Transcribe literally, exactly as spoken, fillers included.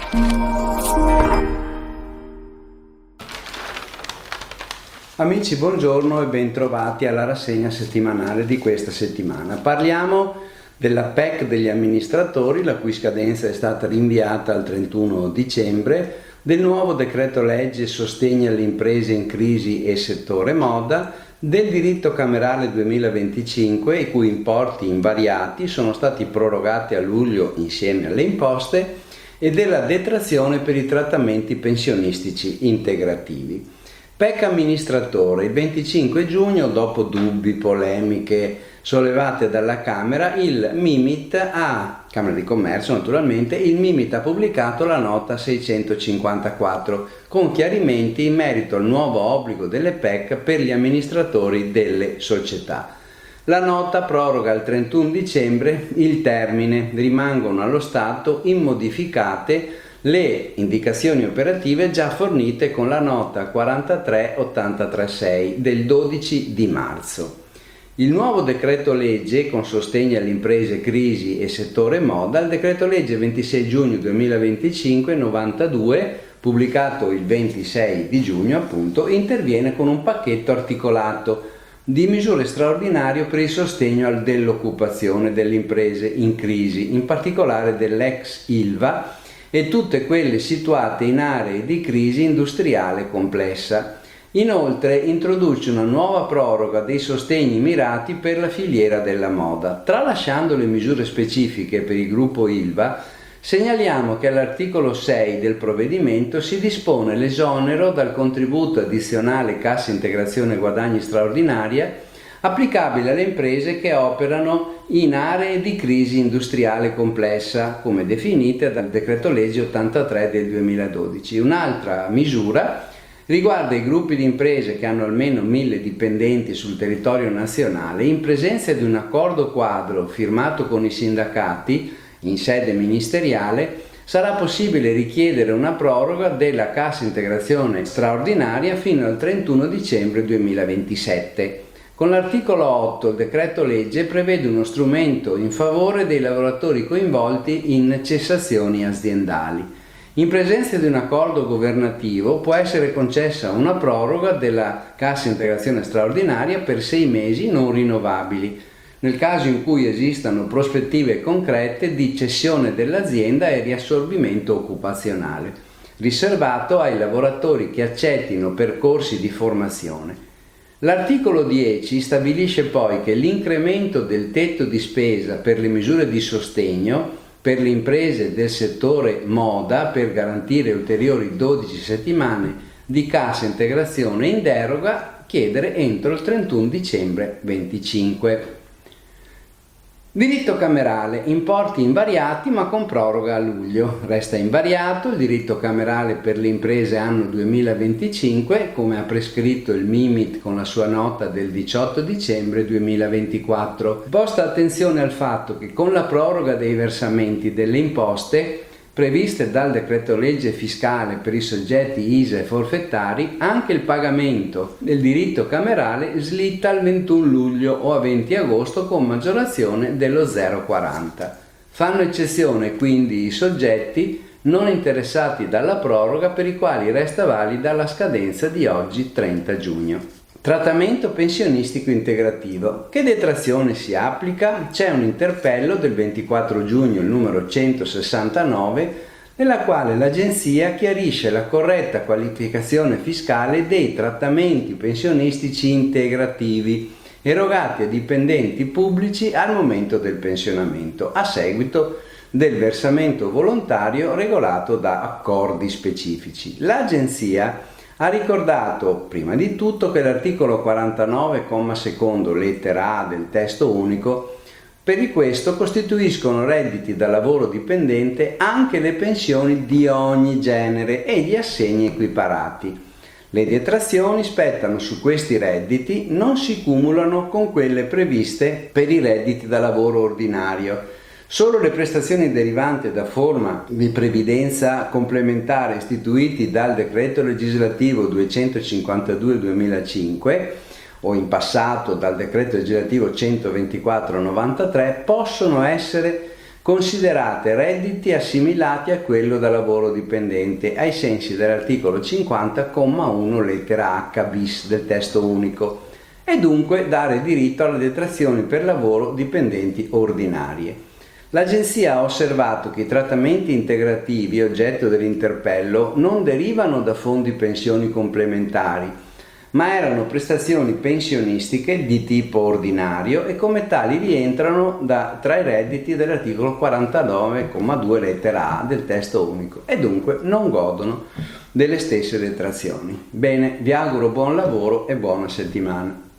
Amici, buongiorno e bentrovati alla rassegna settimanale di questa settimana. Parliamo della P E C degli amministratori, la cui scadenza è stata rinviata al trentuno dicembre, del nuovo decreto legge sostegno alle imprese in crisi e settore moda, del diritto camerale duemilaventicinque, i cui importi invariati sono stati prorogati a luglio insieme alle imposte, e della detrazione per i trattamenti pensionistici integrativi. P E C amministratore, il venticinque giugno, dopo dubbi, polemiche sollevate dalla Camera, il Mimit ha, Camera di Commercio naturalmente, il Mimit ha pubblicato la nota seicentocinquantaquattro con chiarimenti in merito al nuovo obbligo delle P E C per gli amministratori delle società. La nota proroga al trentuno dicembre il termine, rimangono allo Stato immodificate le indicazioni operative già fornite con la nota quarantatré ottantatré del dodici di marzo. Il nuovo decreto legge con sostegno alle imprese crisi e settore moda, il decreto legge ventisei giugno duemilaventicinque novantadue, pubblicato il ventisei di giugno appunto, interviene con un pacchetto articolato di misure straordinarie per il sostegno dell'occupazione delle imprese in crisi, in particolare dell'ex Ilva, e tutte quelle situate in aree di crisi industriale complessa. Inoltre introduce una nuova proroga dei sostegni mirati per la filiera della moda. Tralasciando le misure specifiche per il gruppo Ilva, segnaliamo che all'articolo sei del provvedimento si dispone l'esonero dal contributo addizionale Cassa Integrazione Guadagni Straordinaria applicabile alle imprese che operano in aree di crisi industriale complessa, come definite dal decreto legge ottantatré del duemiladodici. Un'altra misura riguarda i gruppi di imprese che hanno almeno mille dipendenti sul territorio nazionale. In presenza di un accordo quadro firmato con i sindacati in sede ministeriale, sarà possibile richiedere una proroga della Cassa Integrazione Straordinaria fino al trentuno dicembre duemilaventisette. Con l'articolo otto il decreto legge prevede uno strumento in favore dei lavoratori coinvolti in cessazioni aziendali. In presenza di un accordo governativo può essere concessa una proroga della Cassa Integrazione Straordinaria per sei mesi non rinnovabili, nel caso in cui esistano prospettive concrete di cessione dell'azienda e riassorbimento occupazionale, riservato ai lavoratori che accettino percorsi di formazione. L'articolo dieci stabilisce poi che l'incremento del tetto di spesa per le misure di sostegno per le imprese del settore moda per garantire ulteriori dodici settimane di cassa integrazione in deroga, chiedere entro il trentuno dicembre venticinque. Diritto camerale, importi invariati ma con proroga a luglio. Resta invariato il diritto camerale per le imprese anno duemilaventicinque, come ha prescritto il Mimit con la sua nota del diciotto dicembre duemilaventiquattro. Posta attenzione al fatto che con la proroga dei versamenti delle imposte previste dal decreto legge fiscale per i soggetti I S A e forfettari, anche il pagamento del diritto camerale slitta al ventuno luglio o a venti agosto con maggiorazione dello zero virgola quaranta. Fanno eccezione quindi i soggetti non interessati dalla proroga per i quali resta valida la scadenza di oggi trenta giugno. Trattamento pensionistico integrativo. Che detrazione si applica? C'è un interpello del ventiquattro giugno, il numero centosessantanove, nella quale l'Agenzia chiarisce la corretta qualificazione fiscale dei trattamenti pensionistici integrativi erogati a dipendenti pubblici al momento del pensionamento, a seguito del versamento volontario regolato da accordi specifici. L'Agenzia ha ricordato prima di tutto che l'articolo quarantanove, comma secondo, lettera A del testo unico, per questo costituiscono redditi da lavoro dipendente anche le pensioni di ogni genere e gli assegni equiparati. Le detrazioni spettano su questi redditi, non si cumulano con quelle previste per i redditi da lavoro ordinario. Solo le prestazioni derivanti da forma di previdenza complementare istituiti dal decreto legislativo duecentocinquantadue duemilacinque o in passato dal decreto legislativo centoventiquattro novantatré possono essere considerate redditi assimilati a quello da lavoro dipendente ai sensi dell'articolo cinquanta comma uno lettera H bis del testo unico e dunque dare diritto alle detrazioni per lavoro dipendenti ordinarie. L'Agenzia ha osservato che i trattamenti integrativi oggetto dell'interpello non derivano da fondi pensioni complementari, ma erano prestazioni pensionistiche di tipo ordinario e come tali rientrano da, tra i redditi dell'articolo quarantanove comma due lettera A del testo unico e dunque non godono delle stesse detrazioni. Bene, vi auguro buon lavoro e buona settimana.